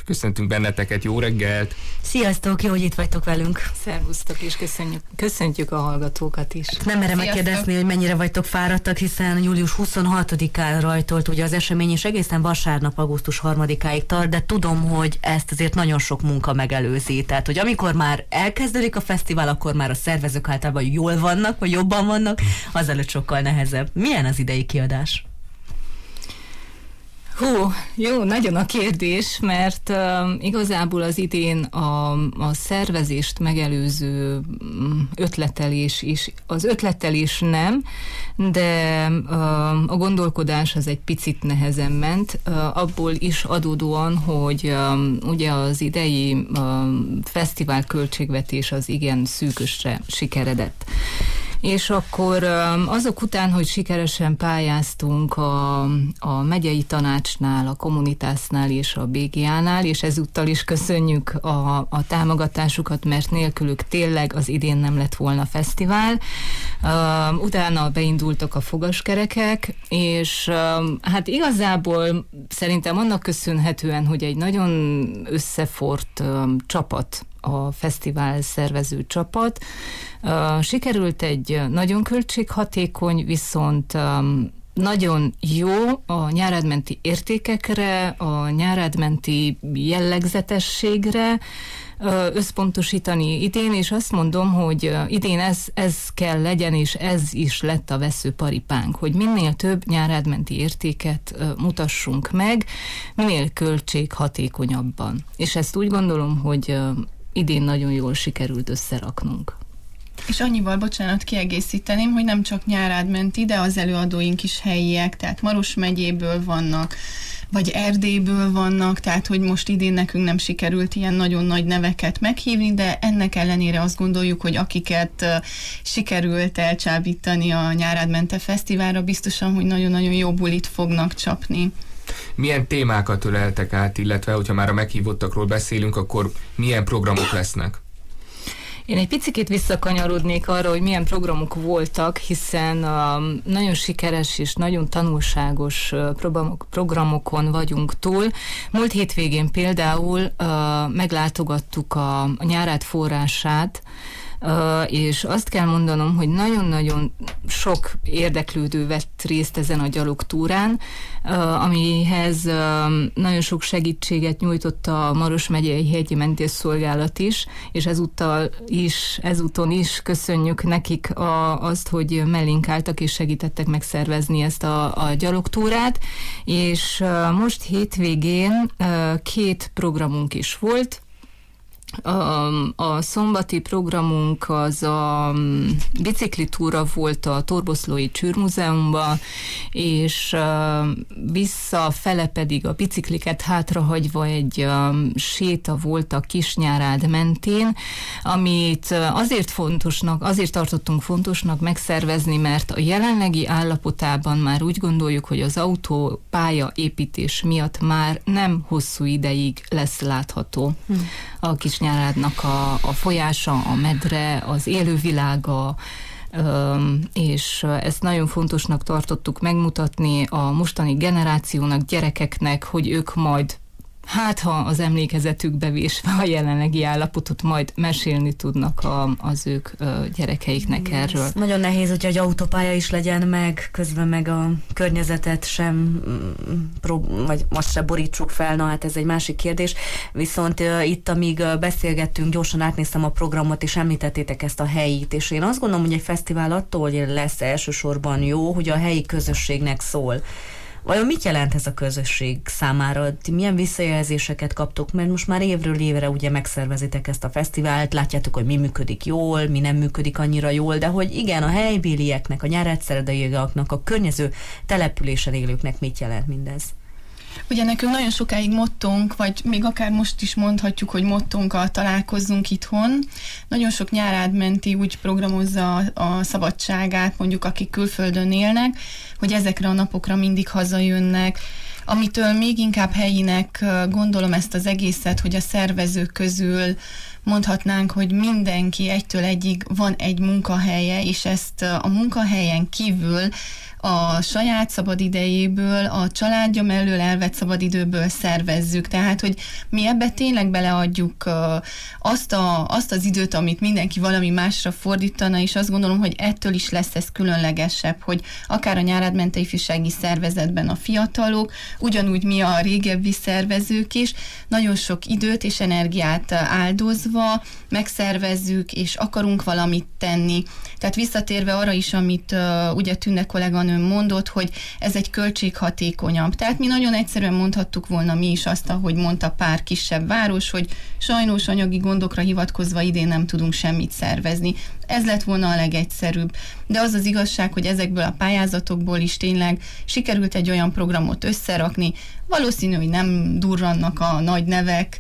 Köszöntünk benneteket, jó reggelt! Sziasztok, jó, hogy itt vagytok velünk. Szervusztok, és köszöntjük a hallgatókat is. Nem merem megkérdezni, hogy mennyire vagytok fáradtak, hiszen július 26-án rajtolt ugye az esemény, és egészen vasárnap, augusztus 3-áig tart, de tudom, hogy ezt azért nagyon sok munka megelőzi. Tehát, hogy amikor már elkezdődik a fesztivál, akkor már a szervezők általában jól vannak, vagy jobban vannak, azelőtt sokkal nehezebb. Milyen az idei kiadás? Jó, nagyon a kérdés, mert igazából az idén a szervezést megelőző ötletelés is, az ötletelés nem, de a gondolkodás az egy picit nehezen ment, abból is adódóan, hogy ugye az idei fesztivál költségvetés az igen szűkösre sikeredett. És akkor azok után, hogy sikeresen pályáztunk a megyei tanácsnál, a Communitásnál és a BGA-nál, és ezúttal is köszönjük a támogatásukat, mert nélkülük tényleg az idén nem lett volna fesztivál. Utána beindultak a fogaskerekek, és hát igazából szerintem annak köszönhetően, hogy egy nagyon összefort csapat, a fesztivál szervező csapat. Sikerült egy nagyon költséghatékony, viszont nagyon jó a nyáradmenti értékekre, a nyáradmenti jellegzetességre összpontosítani idén, és azt mondom, hogy idén ez kell legyen, és ez is lett a veszőparipánk, hogy minél több nyáradmenti értéket mutassunk meg, minél költséghatékonyabban. És ezt úgy gondolom, hogy idén nagyon jól sikerült összeraknunk. És annyival, bocsánat, kiegészíteném, hogy nem csak nyárádmenti, de az előadóink is helyiek, tehát Maros megyéből vannak, vagy Erdélyből vannak, tehát hogy most idén nekünk nem sikerült ilyen nagyon nagy neveket meghívni, de ennek ellenére azt gondoljuk, hogy akiket sikerült elcsábítani a Nyárádmente Fesztiválra, biztosan, hogy nagyon-nagyon jó bulit fognak csapni. Milyen témákat öleltek át, illetve hogyha már a meghívottakról beszélünk, akkor milyen programok lesznek? Én egy picit visszakanyarodnék arra, hogy milyen programok voltak, hiszen nagyon sikeres és nagyon tanulságos programokon vagyunk túl. Múlt hétvégén például meglátogattuk a Nyárád forrását, és azt kell mondanom, hogy nagyon-nagyon sok érdeklődő vett részt ezen a gyalogtúrán, amihez nagyon sok segítséget nyújtott a Maros megyei hegyi mentészszolgálat is, és ezúton is köszönjük nekik azt, hogy mellénk álltak és segítettek megszervezni ezt a gyalogtúrát, és most hétvégén 2 programunk is volt. A szombati programunk az a biciklitúra volt a Torboszlói Csűrmúzeumban, és visszafele pedig a bicikliket hátrahagyva egy séta volt a Kisnyárád mentén, amit azért tartottunk fontosnak megszervezni, mert a jelenlegi állapotában már úgy gondoljuk, hogy az autópálya építés miatt már nem hosszú ideig lesz látható a Kisnyárádnak a folyása, a medre, az élővilága, és ezt nagyon fontosnak tartottuk megmutatni a mostani generációnak, gyerekeknek, hogy ők majd, hát ha az emlékezetükbe vésve a jelenlegi állapotot, majd mesélni tudnak az ők gyerekeiknek erről. Ez nagyon nehéz, hogyha egy autópálya is legyen meg, közben meg a környezetet sem, vagy most se borítsuk fel, na hát ez egy másik kérdés. Viszont itt, amíg beszélgettünk, gyorsan átnéztem a programot, és említettétek ezt a helyit, és én azt gondolom, hogy egy fesztivál attól lesz elsősorban jó, hogy a helyi közösségnek szól. Vajon mit jelent ez a közösség számára? Ti milyen visszajelzéseket kaptok? Mert most már évről évre ugye megszervezitek ezt a fesztivált, látjátok, hogy mi működik jól, mi nem működik annyira jól, de hogy igen, a helybélieknek, a nyárádszeredaiaknak, a környező településen élőknek mit jelent mindez? Ugye nekünk nagyon sokáig mottónk, vagy még akár most is mondhatjuk, hogy mottónkkal találkozzunk itthon. Nagyon sok nyárádmenti úgy programozza a szabadságát, mondjuk akik külföldön élnek, hogy ezekre a napokra mindig hazajönnek, amitől még inkább helyinek gondolom ezt az egészet, hogy a szervezők közül mondhatnánk, hogy mindenki egytől egyig van egy munkahelye, és ezt a munkahelyen kívül a saját szabadidejéből, a családja mellől elvett szabadidőből szervezzük. Tehát, hogy mi ebbe tényleg beleadjuk azt az időt, amit mindenki valami másra fordítana, és azt gondolom, hogy ettől is lesz ez különlegesebb, hogy akár a Nyárádmente ifjúsági szervezetben a fiatalok, ugyanúgy mi a régebbi szervezők is, nagyon sok időt és energiát áldozva megszervezzük, és akarunk valamit tenni. Tehát visszatérve arra is, amit ugye Tünde kolléganőm mondott, hogy ez egy költséghatékonyabb. Tehát mi nagyon egyszerűen mondhattuk volna mi is azt, ahogy mondta pár kisebb város, hogy sajnos anyagi gondokra hivatkozva idén nem tudunk semmit szervezni. Ez lett volna a legegyszerűbb. De az az igazság, hogy ezekből a pályázatokból is tényleg sikerült egy olyan programot összerakni, valószínű, hogy nem durrannak a nagy nevek,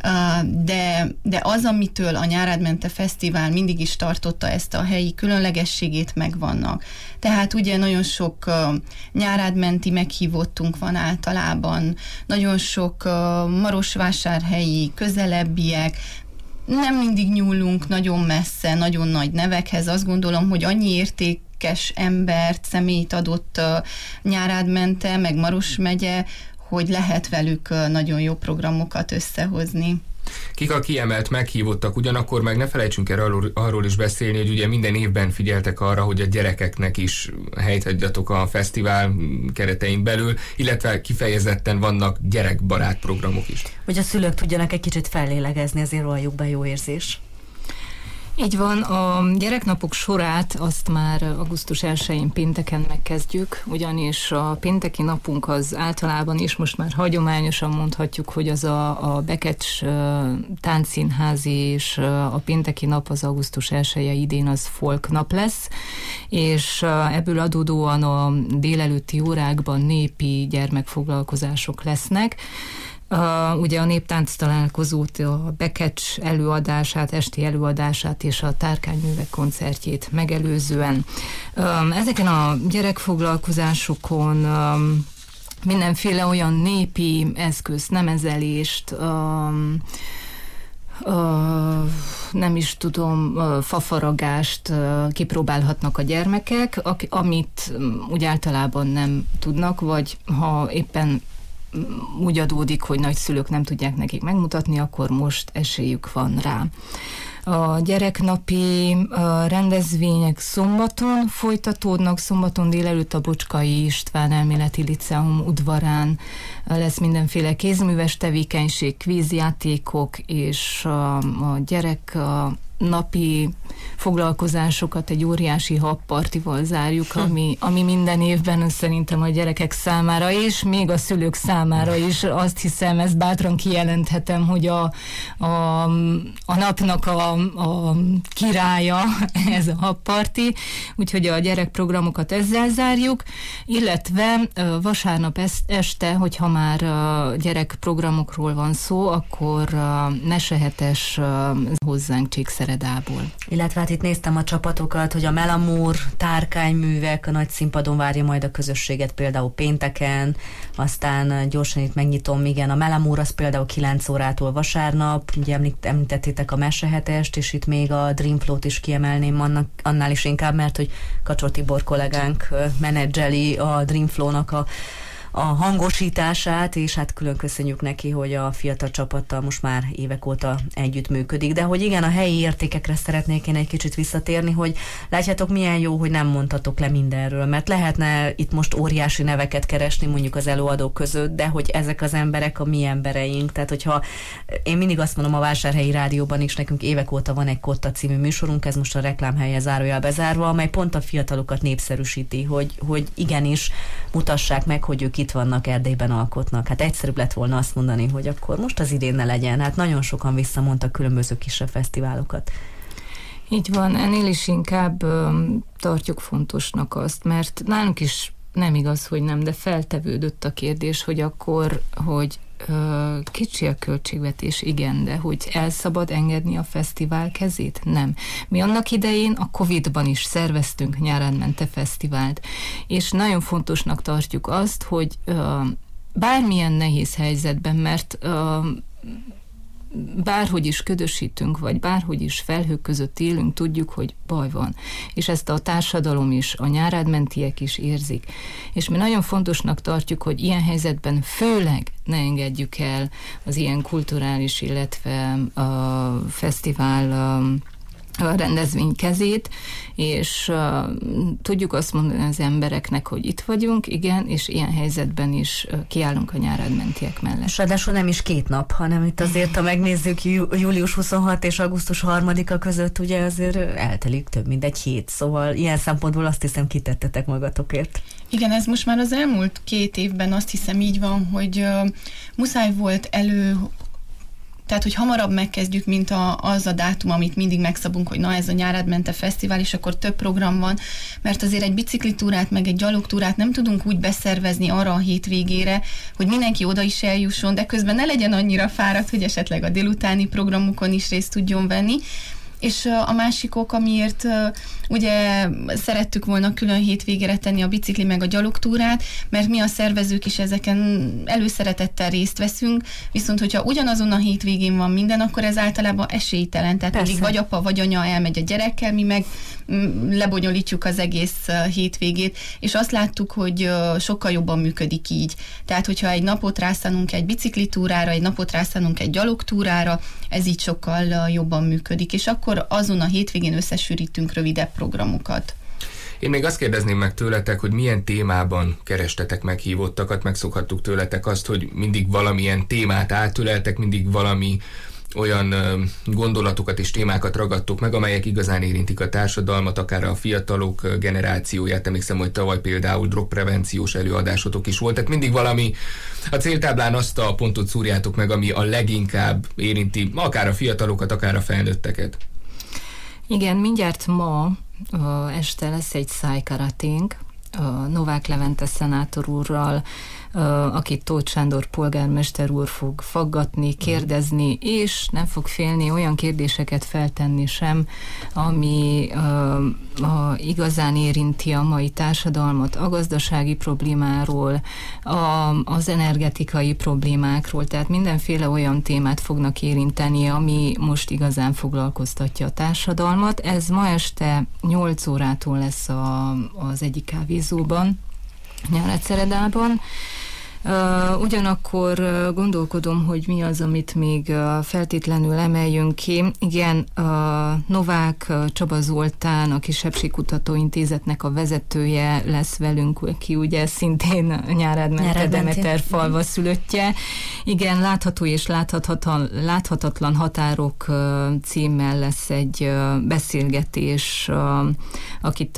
de az, amitől a Nyárádmente Fesztivál mindig is tartotta ezt a helyi különlegességét, megvannak. Tehát ugye nagyon sok nyárádmenti meghívottunk van általában, nagyon sok marosvásárhelyi, közelebbiek, nem mindig nyúlunk nagyon messze, nagyon nagy nevekhez. Azt gondolom, hogy annyi értékes embert, személyt adott Nyárádmente, meg Maros megye, hogy lehet velük nagyon jó programokat összehozni. Kik a kiemelt meghívottak, ugyanakkor meg ne felejtsünk el arról is beszélni, hogy ugye minden évben figyeltek arra, hogy a gyerekeknek is helyt adjatok a fesztivál keretein belül, illetve kifejezetten vannak gyerekbarát programok is. Hogy a szülők tudjanak egy kicsit fellélegezni, azért rólajuk be jó érzés. Így van, a gyereknapok sorát azt már augusztus 1-én pénteken megkezdjük, ugyanis a pénteki napunk az általában is most már hagyományosan mondhatjuk, hogy az a Bekecs táncszínházi, és a pénteki nap az augusztus 1-e idén az folk nap lesz, és ebből adódóan a délelőtti órákban népi gyermekfoglalkozások lesznek. Ugye a néptánc találkozót, a Bekecs előadását, esti előadását és a tárkányművek koncertjét megelőzően. Ezeken a gyerekfoglalkozásokon mindenféle olyan népi eszköz, nemezelést, nem is tudom, fafaragást kipróbálhatnak a gyermekek, amit úgy általában nem tudnak, vagy ha éppen úgy adódik, hogy nagyszülők nem tudják nekik megmutatni, akkor most esélyük van rá. A gyereknapi rendezvények szombaton folytatódnak, szombaton délelőtt a Bocskai István Elméleti Liceum udvarán lesz mindenféle kézműves tevékenység, kvízjátékok, és a gyerek napi foglalkozásokat egy óriási habpartival zárjuk, ami minden évben szerintem a gyerekek számára és még a szülők számára is, azt hiszem, ezt bátran kijelenthetem, hogy a napnak a királya ez a habparti, úgyhogy a gyerekprogramokat ezzel zárjuk, illetve vasárnap este, hogyha már gyerekprogramokról van szó, akkor mesehetes hozzánk Csíkszeredából. Illetve hát itt néztem a csapatokat, hogy a Melamur tárkányművek a nagy színpadon várja majd a közösséget például pénteken, aztán gyorsan itt megnyitom, igen, a Melamur az például 9 órától vasárnap, ugye említettétek a mesehetest, és itt még a Dream Flow-t is kiemelném annál is inkább, mert hogy Kacsó Tibor kollégánk menedzseli a Dream Flow-nak a hangosítását, és hát külön köszönjük neki, hogy a fiatal csapattal most már évek óta együttműködik. De hogy igen, a helyi értékekre szeretnék én egy kicsit visszatérni, hogy látjátok, milyen jó, hogy nem mondhatok le mindenről, mert lehetne itt most óriási neveket keresni mondjuk az előadók között, de hogy ezek az emberek a mi embereink. Tehát, hogyha én mindig azt mondom a Vásárhelyi Rádióban is, nekünk évek óta van egy Kotta című műsorunk, ez most a reklámhelye zárójel bezárva, amely pont a fiatalokat népszerűsíti, hogy igenis mutassák meg, hogy ők itt vannak, Erdélyben alkotnak. Hát egyszerűbb lett volna azt mondani, hogy akkor most az idén ne legyen. Hát nagyon sokan visszamondtak különböző kisebb fesztiválokat. Így van, ennél is inkább tartjuk fontosnak azt, mert nálunk is nem igaz, hogy nem, de feltevődött a kérdés, hogy akkor, hogy kicsi a költségvetés, igen, de hogy el szabad engedni a fesztivál kezét? Nem. Mi annak idején a Covid-ban is szerveztünk Nyárádmente Fesztivált, és nagyon fontosnak tartjuk azt, hogy bármilyen nehéz helyzetben, mert bárhogy is ködösítünk, vagy bárhogy is felhők között élünk, tudjuk, hogy baj van. És ezt a társadalom is, a nyárádmentiek is érzik. És mi nagyon fontosnak tartjuk, hogy ilyen helyzetben főleg ne engedjük el az ilyen kulturális, illetve a fesztivál a rendezvény kezét, és tudjuk azt mondani az embereknek, hogy itt vagyunk, igen, és ilyen helyzetben is kiállunk a nyárádmentiek mellett. És ráadásul nem is 2 nap, hanem itt azért, ha megnézzük július 26 és augusztus 3-a között, ugye azért eltelik több mint egy hét, szóval ilyen szempontból azt hiszem kitettetek magatokért. Igen, ez most már az elmúlt 2 évben azt hiszem így van, hogy muszáj volt tehát, hogy hamarabb megkezdjük, mint az a dátum, amit mindig megszabunk, hogy na ez a Nyárádmente Fesztivál, és akkor több program van, mert azért egy biciklitúrát, meg egy gyalogtúrát nem tudunk úgy beszervezni arra a hétvégére, hogy mindenki oda is eljusson, de közben ne legyen annyira fáradt, hogy esetleg a délutáni programokon is részt tudjon venni. És a másik ok, amiért ugye szerettük volna külön hétvégére tenni a bicikli meg a gyalogtúrát, mert mi a szervezők is ezeken előszeretettel részt veszünk, viszont hogyha ugyanazon a hétvégén van minden, akkor ez általában esélytelen. Tehát mindig vagy apa, vagy anya elmegy a gyerekkel, mi meg lebonyolítjuk az egész hétvégét, és azt láttuk, hogy sokkal jobban működik így. Tehát, hogyha egy napot rászánunk egy biciklitúrára, egy napot rászánunk egy gyalogtúrára, ez így sokkal jobban működik, és akkor azon a hétvégén összesűrítünk rövidebb programokat. Én még azt kérdezném meg tőletek, hogy milyen témában kerestetek meghívottakat, megszokhattuk tőletek azt, hogy mindig valamilyen témát átöleltek, mindig valami olyan gondolatokat és témákat ragadtok meg, amelyek igazán érintik a társadalmat, akár a fiatalok generációját. Emlékszem, hogy tavaly például drogprevenciós előadásotok is volt, tehát mindig valami, a céltáblán azt a pontot szúrjátok meg, ami a leginkább érinti akár a fiatalokat, akár a felnőtteket. Igen, mindjárt ma este lesz egy szájkaraténk, Novák Levente szenátor úrral, akit Tóth Sándor polgármester úr fog faggatni, kérdezni, és nem fog félni olyan kérdéseket feltenni sem, ami igazán érinti a mai társadalmat, a gazdasági problémáról, az energetikai problémákról, tehát mindenféle olyan témát fognak érinteni, ami most igazán foglalkoztatja a társadalmat. Ez ma este 8 órától lesz az egyik kávézóban, Nyárádszeredában. Ugyanakkor gondolkodom, hogy mi az, amit még feltétlenül emeljünk ki. Igen, Novák Csaba Zoltán, a Kisebbségkutató Intézetnek a vezetője lesz velünk, aki ugye szintén Nyárádmente Demeter falva szülöttje. Igen, látható és láthatatlan határok címmel lesz egy beszélgetés, akit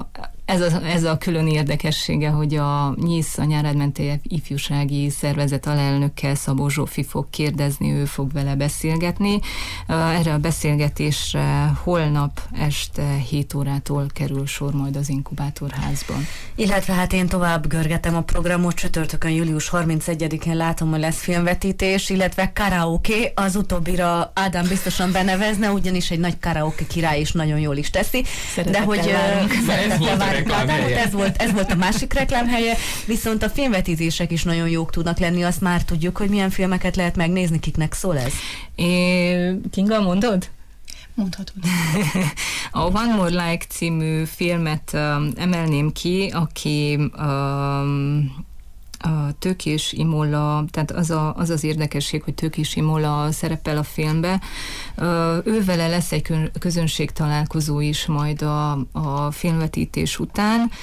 ez a külön érdekessége, hogy a NYISZ, a Nyárádmente Ifjúsági Szervezet alelnökkel, Szabó Zsófi fog kérdezni, ő fog vele beszélgetni. Erre a beszélgetésre holnap este 7 órától kerül sor majd az Inkubátorházban. Illetve hát én tovább görgetem a programot, csütörtökön július 31-én látom, hogy lesz filmvetítés, illetve karaoke, az utóbbira Ádám biztosan benevezne, ugyanis egy nagy karaoke király is nagyon jól is teszi. De hogy ez volt a másik reklámhelye, viszont a filmvetítések is nagyon jók tudnak lenni, azt már tudjuk, hogy milyen filmeket lehet megnézni, kiknek szól ez? Kinga, mondod? Mondhatod. A One More Like című filmet emelném ki, aki a Tőkés Imola, tehát az az érdekesség, hogy Tőkés Imola szerepel a filmbe. Ővele lesz egy közönségtalálkozó is majd a filmvetítés után.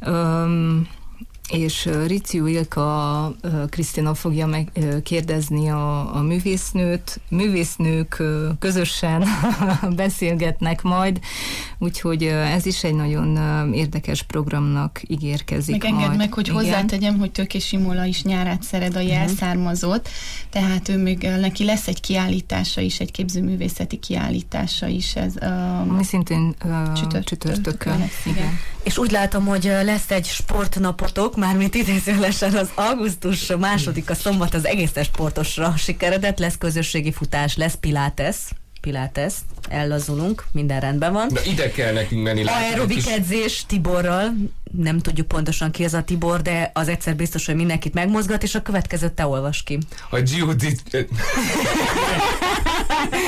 És Ricciu Ilka Krisztina fogja megkérdezni a művésznők közösen beszélgetnek majd, úgyhogy ez is egy nagyon érdekes programnak ígérkezik. Meg engedd meg, hogy hozzátegyem, hogy Tőkés Imola is Nyárádszeredai elszármazott, tehát neki lesz egy kiállítása is, egy képzőművészeti kiállítása is. Ez mi szintén csütörtökön. Igen. És úgy látom, hogy lesz egy sportnapotok, mármint idézőlesen az augusztus 2-a szombat az egészes sportosra sikeredett, lesz közösségi futás, lesz pilates, ellazulunk, minden rendben van. Na ide kell nekünk menni. Aerobik edzés Tiborral, nem tudjuk pontosan ki az a Tibor, de az egyszer biztos, hogy mindenkit megmozgat, és a következőt te olvasd ki. A Judit...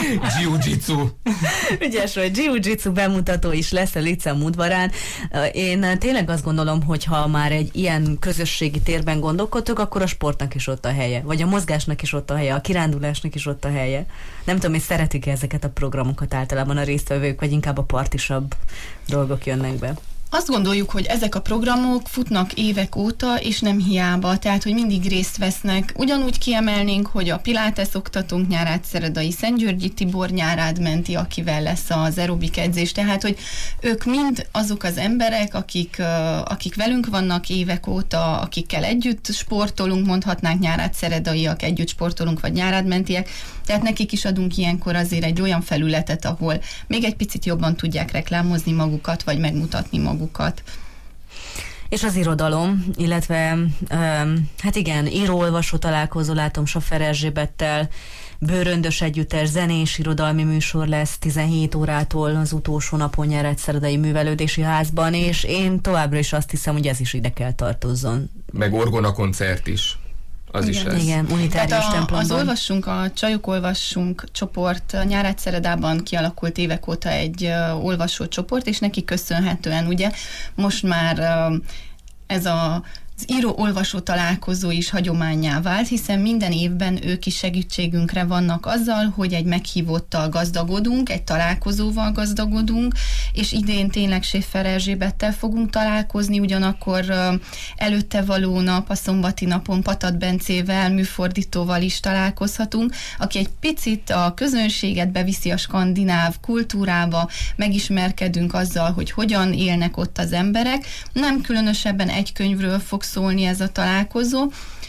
Jiu-jitsu. Ügyes, hogy jiu-jitsu bemutató is lesz a Liceum udvarán. Én tényleg azt gondolom, hogy ha már egy ilyen közösségi térben gondolkodtok, akkor a sportnak is ott a helye, vagy a mozgásnak is ott a helye, a kirándulásnak is ott a helye. Nem tudom, hogy szeretik ezeket a programokat általában a résztvevők, vagy inkább a partisabb dolgok jönnek be. Azt gondoljuk, hogy ezek a programok futnak évek óta, és nem hiába, tehát, hogy mindig részt vesznek. Ugyanúgy kiemelnénk, hogy a Pilates oktatónk Nyárád Szeredai Szentgyörgyi Tibor Nyárád menti, akivel lesz az aerobik edzés, tehát, hogy ők mind azok az emberek, akik velünk vannak évek óta, akikkel együtt sportolunk, mondhatnánk Nyárád Szeredaiak, együtt sportolunk, vagy Nyárád mentiek, tehát nekik is adunk ilyenkor azért egy olyan felületet, ahol még egy picit jobban tudják reklámozni magukat, vagy megmutatni magukat. És az irodalom, illetve hát igen, író-olvasó találkozó, látom Soffer Erzsébettel, Bőröndös együttes zenés irodalmi műsor lesz 17 órától az utolsó napon Nyárád-Szeredai Művelődési Házban, és én továbbra is azt hiszem, hogy ez is ide kell tartozzon. Meg orgona koncert is. Az igen, is ez. Igen, unitárius templomban. Az Olvassunk, a Csajok Olvassunk csoport Nyárád-Szeredában kialakult évek óta egy olvasó csoport, és neki köszönhetően ugye most már ez az író-olvasó találkozó is hagyománnyá vált, hiszen minden évben ők is segítségünkre vannak azzal, hogy egy meghívottal gazdagodunk, egy találkozóval gazdagodunk, és idén tényleg Soffer Erzsébettel fogunk találkozni, ugyanakkor előtte való nap, a szombati napon Patat Bencével, műfordítóval is találkozhatunk, aki egy picit a közönséget beviszi a skandináv kultúrába, megismerkedünk azzal, hogy hogyan élnek ott az emberek. Nem különösebben egy könyvről fog szólni ez a találkozó,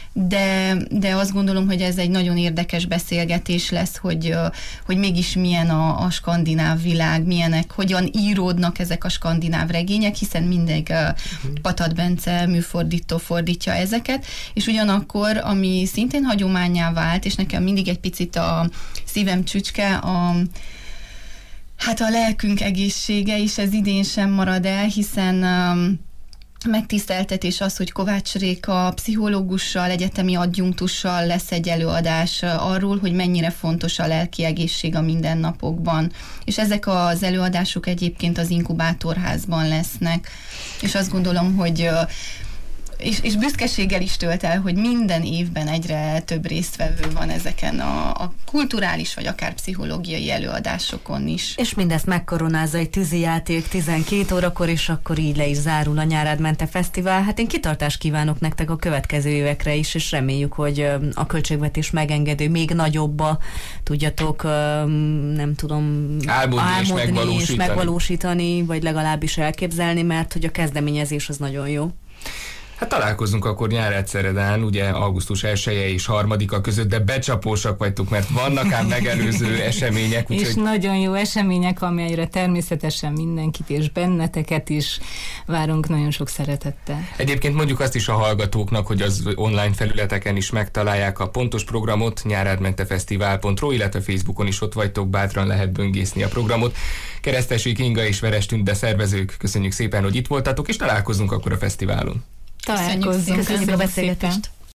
de azt gondolom, hogy ez egy nagyon érdekes beszélgetés lesz, hogy mégis milyen a skandináv világ, hogyan íródnak ezek a skandináv regények, hiszen mindig Patat Bence műfordító fordítja ezeket, és ugyanakkor, ami szintén hagyománnyá vált, és nekem mindig egy picit a szívem csücske, a lelkünk egészsége is, ez idén sem marad el, hiszen megtiszteltetés az, hogy Kovács Réka pszichológussal, egyetemi adjunktussal lesz egy előadás arról, hogy mennyire fontos a lelki egészség a mindennapokban. És ezek az előadások egyébként az inkubátorházban lesznek. És azt gondolom, hogy és büszkeséggel is tölt el, hogy minden évben egyre több résztvevő van ezeken a kulturális vagy akár pszichológiai előadásokon is. És mindezt megkoronázza egy tűzijáték 12 órakor, és akkor így le is zárul a Nyárád Mente Fesztivál. Hát én kitartást kívánok nektek a következő évekre is, és reméljük, hogy a költségvetés megengedő, még nagyobba tudjatok, nem tudom, álmodni és megvalósítani, vagy legalábbis elképzelni, mert hogy a kezdeményezés az nagyon jó. Hát találkozunk akkor Nyárád-Szeredán, ugye augusztus 1-e és 3-a között, de becsapósak vagytok, mert vannak ám megelőző események. És úgyhogy... nagyon jó események, amelyre természetesen mindenkit és benneteket is várunk nagyon sok szeretettel. Egyébként mondjuk azt is a hallgatóknak, hogy az online felületeken is megtalálják a pontos programot, nyáradmentefesztivál.ro, illetve Facebookon is ott vagytok, bátran lehet böngészni a programot. Keresztesi Kinga és Veres Tünde szervezők, köszönjük szépen, hogy itt voltatok, és találkozunk akkor a fesztiválon. Találkozzunk. Köszönjük a beszélgetést.